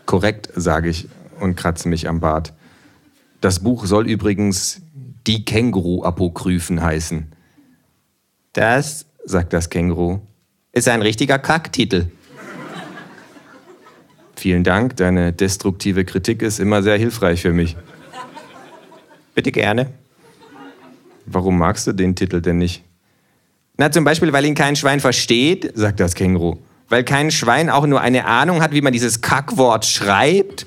Korrekt, sage ich und kratze mich am Bart. Das Buch soll übrigens Die Känguru-Apokryphen heißen. Das, sagt das Känguru, ist ein richtiger Kacktitel. Vielen Dank, deine destruktive Kritik ist immer sehr hilfreich für mich. Bitte gerne. Warum magst du den Titel denn nicht? Na, zum Beispiel, weil ihn kein Schwein versteht, sagt das Känguru. Weil kein Schwein auch nur eine Ahnung hat, wie man dieses Kackwort schreibt.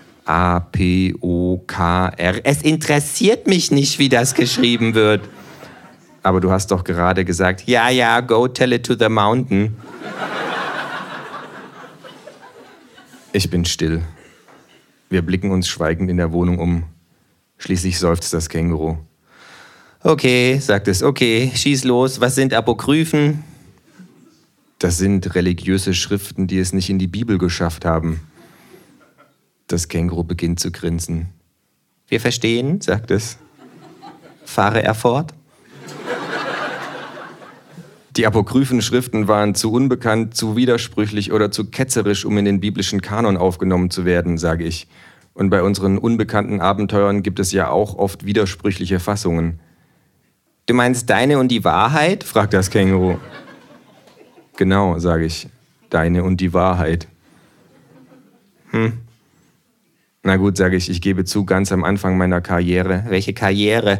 A-P-O-K-R. Es interessiert mich nicht, wie das geschrieben wird. Aber du hast doch gerade gesagt, Ja, go tell it to the mountain. Ich bin still. Wir blicken uns schweigend in der Wohnung um. Schließlich seufzt das Känguru. Okay, sagt es, okay, schieß los. Was sind Apokryphen? Das sind religiöse Schriften, die es nicht in die Bibel geschafft haben. Das Känguru beginnt zu grinsen. Wir verstehen, sagt es. Fahre er fort? Die apokryphen Schriften waren zu unbekannt, zu widersprüchlich oder zu ketzerisch, um in den biblischen Kanon aufgenommen zu werden, sage ich. Und bei unseren unbekannten Abenteuern gibt es ja auch oft widersprüchliche Fassungen. Du meinst Deine und die Wahrheit? Fragt das Känguru. Genau, sage ich. Deine und die Wahrheit. Na gut, sage ich, ich gebe zu, ganz am Anfang meiner Karriere. Welche Karriere?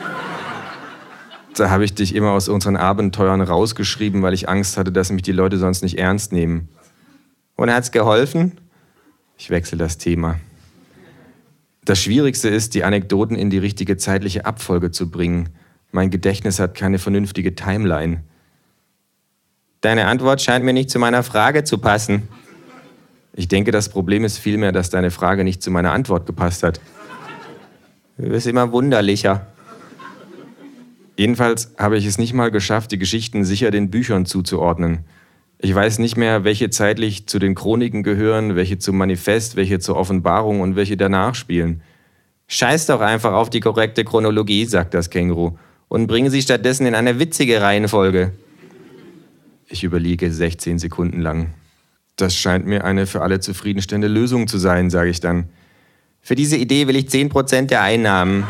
Da habe ich dich immer aus unseren Abenteuern rausgeschrieben, weil ich Angst hatte, dass mich die Leute sonst nicht ernst nehmen. Und hat's geholfen? Ich wechsle das Thema. Das Schwierigste ist, die Anekdoten in die richtige zeitliche Abfolge zu bringen. Mein Gedächtnis hat keine vernünftige Timeline. Deine Antwort scheint mir nicht zu meiner Frage zu passen. Ich denke, das Problem ist vielmehr, dass deine Frage nicht zu meiner Antwort gepasst hat. Du wirst immer wunderlicher. Jedenfalls habe ich es nicht mal geschafft, die Geschichten sicher den Büchern zuzuordnen. Ich weiß nicht mehr, welche zeitlich zu den Chroniken gehören, welche zum Manifest, welche zur Offenbarung und welche danach spielen. Scheiß doch einfach auf die korrekte Chronologie, sagt das Känguru, und bringe sie stattdessen in eine witzige Reihenfolge. Ich überlege 16 Sekunden lang. Das scheint mir eine für alle zufriedenstellende Lösung zu sein, sage ich dann. Für diese Idee will ich 10% der Einnahmen.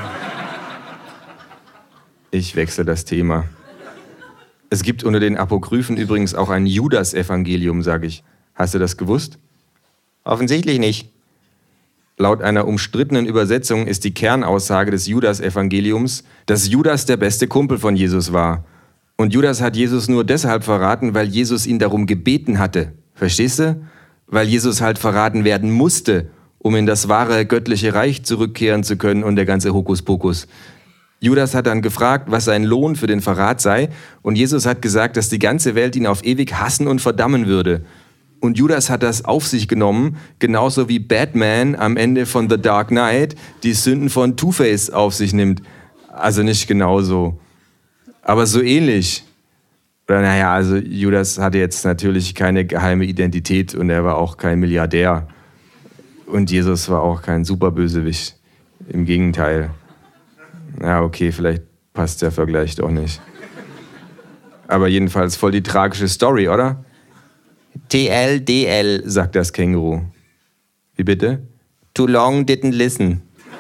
Ich wechsle das Thema. Es gibt unter den Apokryphen übrigens auch ein Judas-Evangelium, sage ich. Hast du das gewusst? Offensichtlich nicht. Laut einer umstrittenen Übersetzung ist die Kernaussage des Judas-Evangeliums, dass Judas der beste Kumpel von Jesus war. Und Judas hat Jesus nur deshalb verraten, weil Jesus ihn darum gebeten hatte. Verstehst du? Weil Jesus halt verraten werden musste, um in das wahre göttliche Reich zurückkehren zu können und der ganze Hokuspokus. Judas hat dann gefragt, was sein Lohn für den Verrat sei, und Jesus hat gesagt, dass die ganze Welt ihn auf ewig hassen und verdammen würde. Und Judas hat das auf sich genommen, genauso wie Batman am Ende von The Dark Knight die Sünden von Two-Face auf sich nimmt. Also nicht genauso, aber so ähnlich. Oder naja, also Judas hatte jetzt natürlich keine geheime Identität und er war auch kein Milliardär. Und Jesus war auch kein Superbösewicht. Im Gegenteil. Ja, okay, vielleicht passt der Vergleich doch nicht. Aber jedenfalls voll die tragische Story, oder? TLDL, sagt das Känguru. Wie bitte? Too long didn't listen.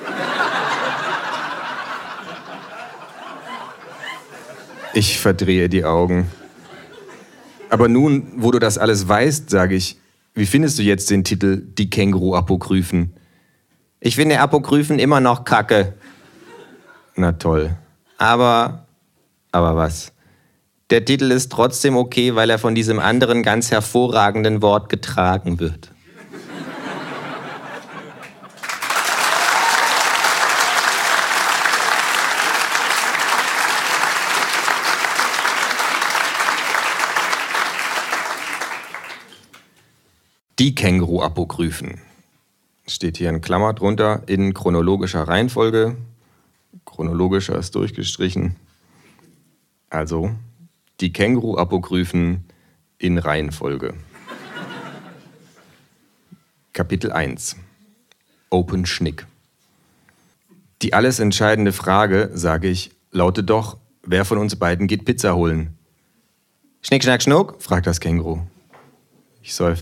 Ich verdrehe die Augen. Aber nun, wo du das alles weißt, sage ich, wie findest du jetzt den Titel Die Känguru-Apokryphen? Ich finde Apokryphen immer noch kacke. Na toll. Aber was? Der Titel ist trotzdem okay, weil er von diesem anderen ganz hervorragenden Wort getragen wird. Die Känguru-Apokryphen. Steht hier in Klammer drunter, in chronologischer Reihenfolge. Chronologischer ist durchgestrichen. Also, die Känguru-Apokryphen in Reihenfolge. Kapitel 1. Open Schnick. Die alles entscheidende Frage, sage ich, lautet doch, wer von uns beiden geht Pizza holen? Schnick, schnack, schnuck, fragt das Känguru. Ich seufze.